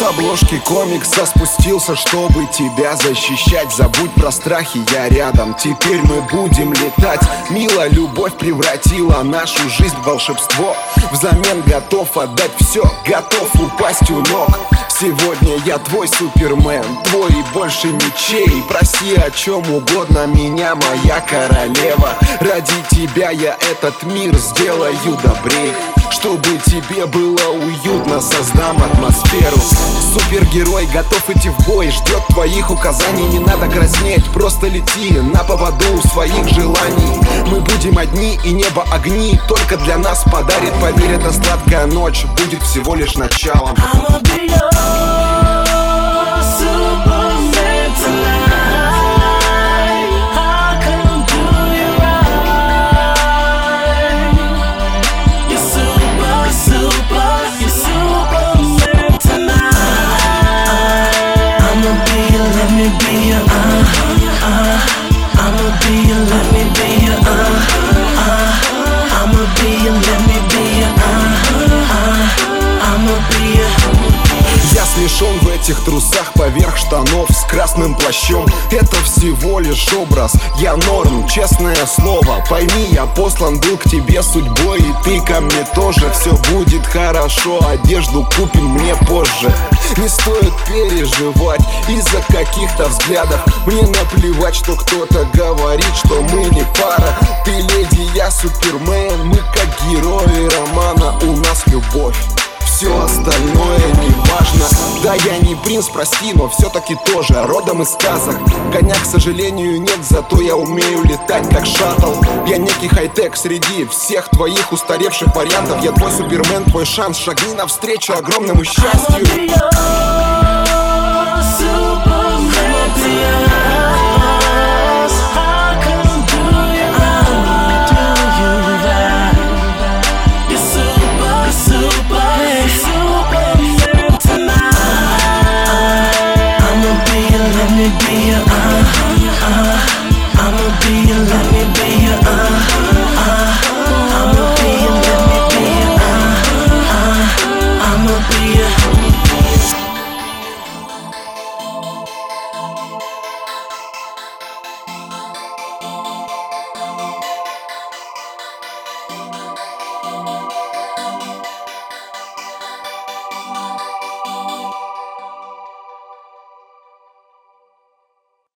обложки комикса спустился, чтобы тебя защищать. Забудь про страхи, я рядом, теперь мы будем летать. Мила любовь превратила нашу жизнь в волшебство. Взамен готов отдать все, готов упасть у ног. Сегодня я твой супермен, твой и больше мечей. Проси о чем угодно меня, моя королева. Ради тебя я этот мир сделаю добрей. Чтобы тебе было уютно, создам атмосферу. Супергерой готов идти в бой, ждет твоих указаний. Не надо краснеть, просто лети на поводу своих желаний. Мы будем одни и небо огни только для нас подарит. Поверь, эта сладкая ночь будет всего лишь началом. Я смешон в этих трусах поверх штанов с красным плащом. Это всего лишь образ, я норм, честное слово. Пойми, я послан был к тебе судьбой, и ты ко мне тоже. Все будет хорошо, одежду купим мне позже. Не стоит переживать из-за каких-то взглядов. Мне наплевать, что кто-то говорит, что мы не пара. Ты леди, я супермен, мы как герои романа. У нас любовь, все остальное не важно. Да, я не принц, прости, но все-таки тоже родом из сказок. Коня, к сожалению, нет, зато я умею летать как шаттл. Я некий хай-тек среди всех твоих устаревших вариантов. Я твой супермен, твой шанс, шагни навстречу огромному счастью.